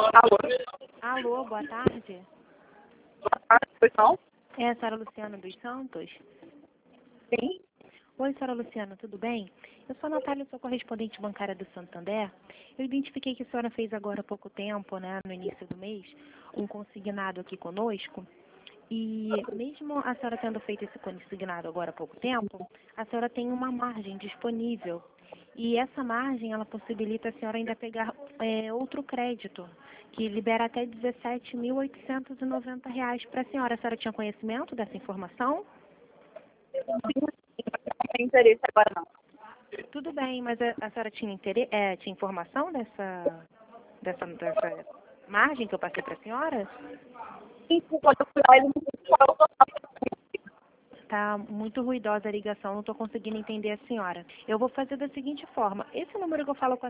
Alô? Alô, boa tarde. Boa tarde, pois não? É a senhora Luciana dos Santos? Sim. Oi, senhora Luciana, tudo bem? Eu sou a Natália, sou correspondente bancária do Santander. Eu identifiquei que a senhora fez agora há pouco tempo, né, no início do mês, um consignado aqui conosco. E mesmo a senhora tendo feito esse consignado agora há pouco tempo, a senhora tem uma margem disponível. E essa margem, ela possibilita a senhora ainda pegar outro crédito, que libera até R$ 17.890 para a senhora. A senhora tinha conhecimento dessa informação? Não tem interesse agora, não. Tudo bem, mas a senhora tinha tinha informação dessa margem que eu passei para a senhora? Sim, quando eu fui lá, ele me disse qual é o total. Tá muito ruidosa a ligação, não estou conseguindo entender a senhora. Eu vou fazer da seguinte forma: esse número que eu falo com a